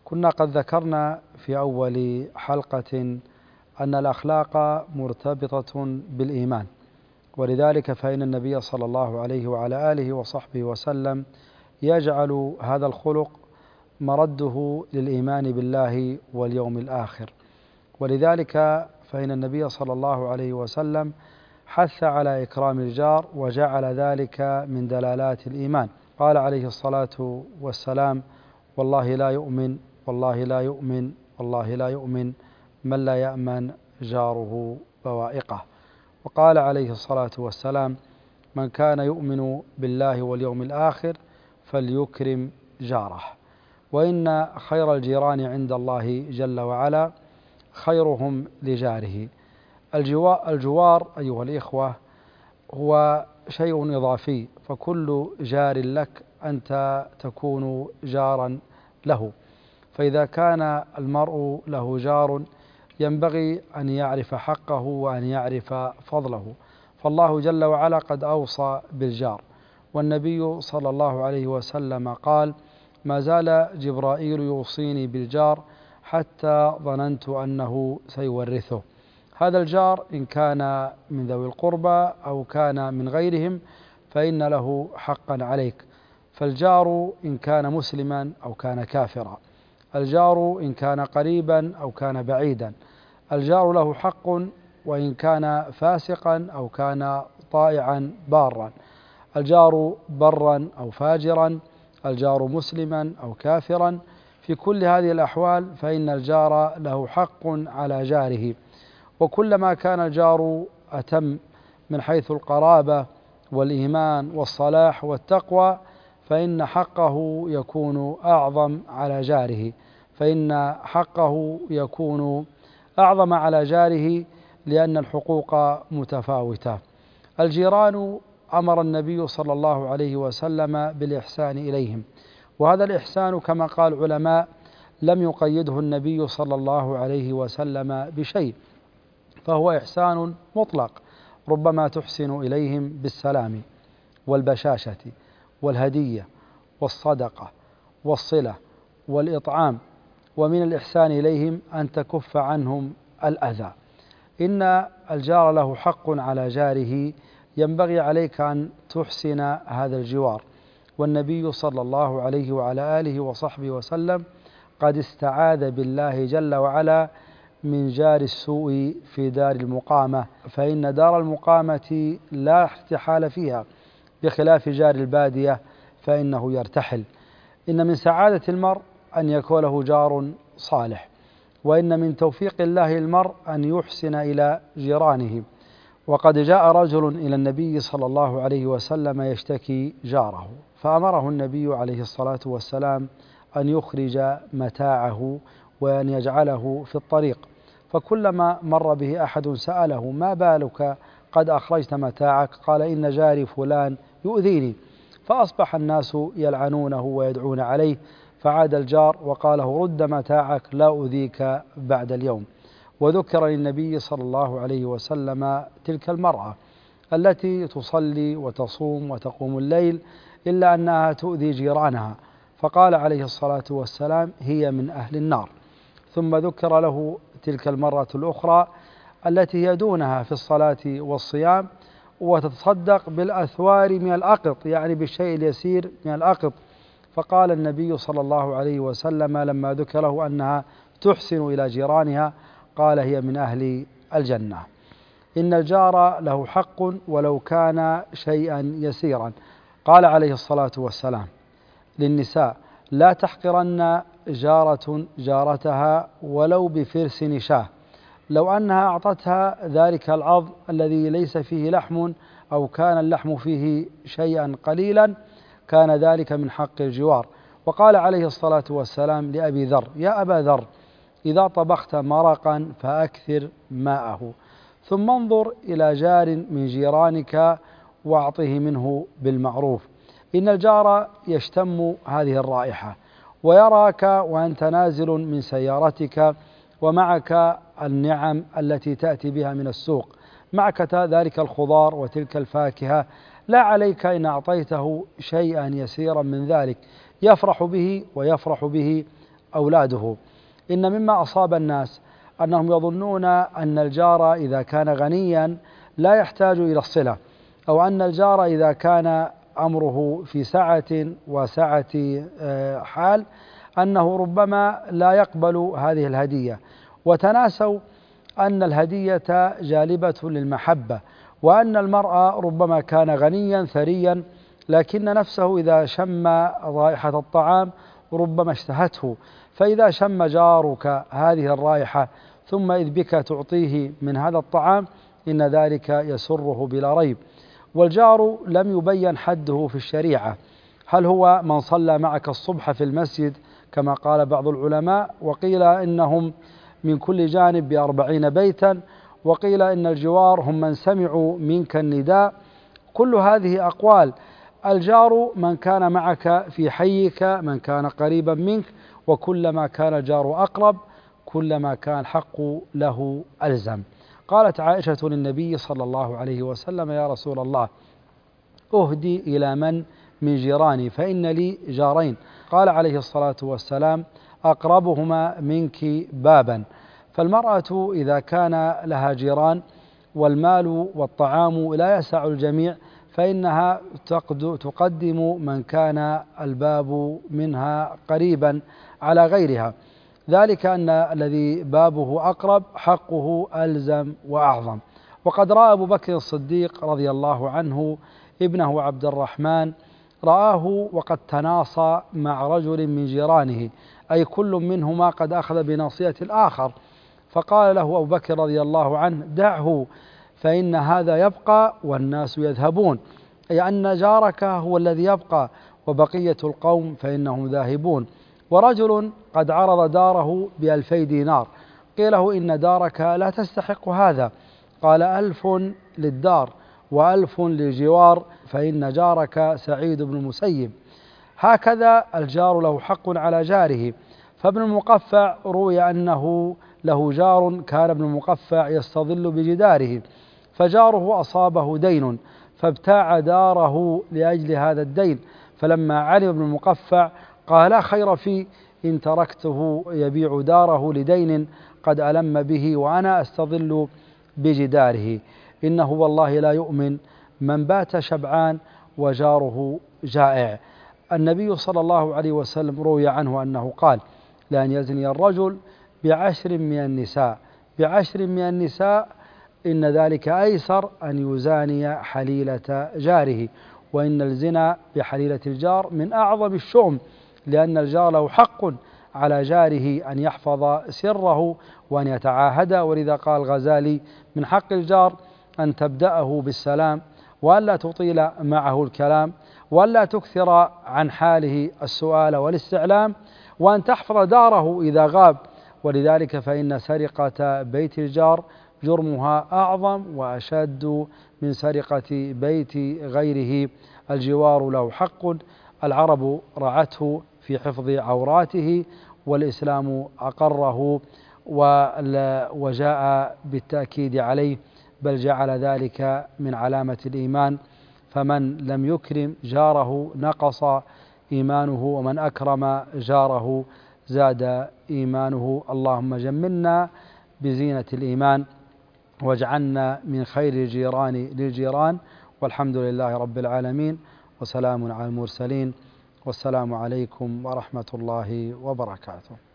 كنا قد ذكرنا في أول حلقة أن الأخلاق مرتبطة بالإيمان، ولذلك فإن النبي صلى الله عليه وعلى آله وصحبه وسلم يجعل هذا الخلق مرده للإيمان بالله واليوم الآخر، ولذلك فإن النبي صلى الله عليه وسلم حث على إكرام الجار وجعل ذلك من دلالات الإيمان. قال عليه الصلاة والسلام: والله لا يؤمن والله لا يؤمن والله لا يؤمن من لا يأمن جاره بوائقه. وقال عليه الصلاة والسلام: من كان يؤمن بالله واليوم الآخر فليكرم جاره. وإن خير الجيران عند الله جل وعلا خيرهم لجاره. الجوار أيها الإخوة هو شيء إضافي، فكل جار لك أنت تكون جارا له، فإذا كان المرء له جار ينبغي أن يعرف حقه وأن يعرف فضله، فالله جل وعلا قد أوصى بالجار، والنبي صلى الله عليه وسلم قال: ما زال جبرائيل يوصيني بالجار حتى ظننت أنه سيورثه. هذا الجار إن كان من ذوي القربى أو كان من غيرهم فإن له حقا عليك، فالجار إن كان مسلما أو كان كافرا، الجار إن كان قريبا أو كان بعيدا، الجار له حق وإن كان فاسقا أو كان طائعا بارا، الجار برا أو فاجرا، الجار مسلما أو كافرا، في كل هذه الأحوال فإن الجار له حق على جاره، وكلما كان الجار أتم من حيث القرابة والإيمان والصلاح والتقوى فإن حقه يكون أعظم على جاره، فإن حقه يكون أعظم على جاره لأن الحقوق متفاوتة. الجيران أمر النبي صلى الله عليه وسلم بالإحسان إليهم، وهذا الإحسان كما قال العلماء لم يقيده النبي صلى الله عليه وسلم بشيء، فهو إحسان مطلق، ربما تحسن إليهم بالسلام والبشاشة والهدية والصدقة والصلة والإطعام، ومن الإحسان إليهم أن تكف عنهم الأذى. إن الجار له حق على جاره، ينبغي عليك أن تحسن هذا الجوار، والنبي صلى الله عليه وعلى آله وصحبه وسلم قد استعاذ بالله جل وعلا من جار السوء في دار المقامة، فإن دار المقامة لا ارتحال فيها بخلاف جار البادية فإنه يرتحل. إن من سعادة المرء أن يكون له جار صالح، وإن من توفيق الله المرء أن يحسن إلى جيرانه. وقد جاء رجل إلى النبي صلى الله عليه وسلم يشتكي جاره، فأمره النبي عليه الصلاة والسلام أن يخرج متاعه وأن يجعله في الطريق، فكلما مر به أحد سأله: ما بالك قد أخرجت متاعك؟ قال: إن جاري فلان يؤذيني. فأصبح الناس يلعنونه ويدعون عليه، فعاد الجار وقال له: رد متاعك لا أؤذيك بعد اليوم. وذكر للنبي صلى الله عليه وسلم تلك المرأة التي تصلي وتصوم وتقوم الليل إلا أنها تؤذي جيرانها، فقال عليه الصلاة والسلام: هي من أهل النار. ثم ذكر له تلك المرأة الأخرى التي هي دونها في الصلاة والصيام وتتصدق بالأثوار من الأقط، يعني بالشيء اليسير من الأقط، فقال النبي صلى الله عليه وسلم لما ذكر له أنها تحسن إلى جيرانها قال: هي من أهل الجنة. إن الجار له حق ولو كان شيئا يسيرا. قال عليه الصلاة والسلام للنساء: لا تحقرن جارة جارتها ولو بفرس نشاه، لو أنها أعطتها ذلك العظم الذي ليس فيه لحم أو كان اللحم فيه شيئا قليلا كان ذلك من حق الجوار. وقال عليه الصلاة والسلام لأبي ذر: يا أبا ذر، إذا طبخت مرقا فأكثر ماءه، ثم انظر إلى جار من جيرانك واعطه منه بالمعروف. إن الجار يشتم هذه الرائحة ويراك وأنت نازل من سيارتك ومعك النعم التي تأتي بها من السوق، معك ذلك الخضار وتلك الفاكهة، لا عليك إن أعطيته شيئا يسيرا من ذلك يفرح به ويفرح به أولاده. إن مما أصاب الناس أنهم يظنون أن الجار إذا كان غنيا لا يحتاج إلى الصلة، أو أن الجار إذا كان أمره في سعة وسعة حال أنه ربما لا يقبل هذه الهدية، وتناسوا أن الهدية جالبة للمحبة، وأن المرء ربما كان غنيا ثريا لكن نفسه إذا شم رائحة الطعام ربما اشتهته، فإذا شم جارك هذه الرائحة ثم إذ بك تعطيه من هذا الطعام إن ذلك يسره بلا ريب. والجار لم يبين حده في الشريعة، هل هو من صلى معك الصبح في المسجد كما قال بعض العلماء، وقيل إنهم من كل جانب ب40 بيتا، وقيل إن الجوار هم من سمعوا منك النداء. كل هذه أقوال. الجار من كان معك في حيك، من كان قريبا منك، وكلما كان الجار أقرب كلما كان الحق له ألزم. قالت عائشة للنبي صلى الله عليه وسلم: يا رسول الله، أهدي إلى من جيراني فإن لي جارين. قال عليه الصلاة والسلام: أقربهما منك بابا. فالمرأة إذا كان لها جيران والمال والطعام لا يسع الجميع فإنها تقدم من كان الباب منها قريبا على غيرها، ذلك أن الذي بابه أقرب حقه ألزم وأعظم. وقد رأى أبو بكر الصديق رضي الله عنه ابنه عبد الرحمن، رآه وقد تناصى مع رجل من جيرانه، أي كل منهما قد أخذ بناصية الآخر، فقال له أبو بكر رضي الله عنه: دعه فإن هذا يبقى والناس يذهبون، أي أن جارك هو الذي يبقى وبقية القوم فإنهم ذاهبون. ورجل قد عرض داره ب2000 دينار، قيل له: إن دارك لا تستحق هذا، قال: 1000 للدار و1000 للجوار فإن جارك سعيد بن المسيب. هكذا الجار له حق على جاره. فابن المقفع روي أنه له جار كان ابن المقفع يستظل بجداره، فجاره أصابه دين فابتاع داره لأجل هذا الدين، فلما علم ابن المقفع قال: لا خير في إن تركته يبيع داره لدين قد ألم به وأنا أستظل بجداره. إنه والله لا يؤمن من بات شبعان وجاره جائع. النبي صلى الله عليه وسلم روي عنه أنه قال: لأن يزني الرجل ب10 من النساء، ب10 من النساء، إن ذلك أيسر أن يزاني حليلة جاره، وإن الزنا بحليلة الجار من أعظم الشؤم، لأن الجار له حق على جاره أن يحفظ سره وأن يتعاهد. ولذا قال الغزالي: من حق الجار أن تبدأه بالسلام، وأن لا تطيل معه الكلام، وأن لا تكثر عن حاله السؤال والاستعلام، وأن تحفظ داره إذا غاب. ولذلك فإن سرقة بيت الجار جرمها أعظم وأشد من سرقة بيت غيره. الجوار له حق، العرب رعته في حفظ عوراته، والإسلام أقره وجاء بالتأكيد عليه، بل جعل ذلك من علامة الإيمان. فمن لم يكرم جاره نقص إيمانه، ومن أكرم جاره زاد إيمانه. اللهم جملنا بزينة الإيمان واجعلنا من خير الجيران للجيران، والحمد لله رب العالمين، وسلام على المرسلين، والسلام عليكم ورحمة الله وبركاته.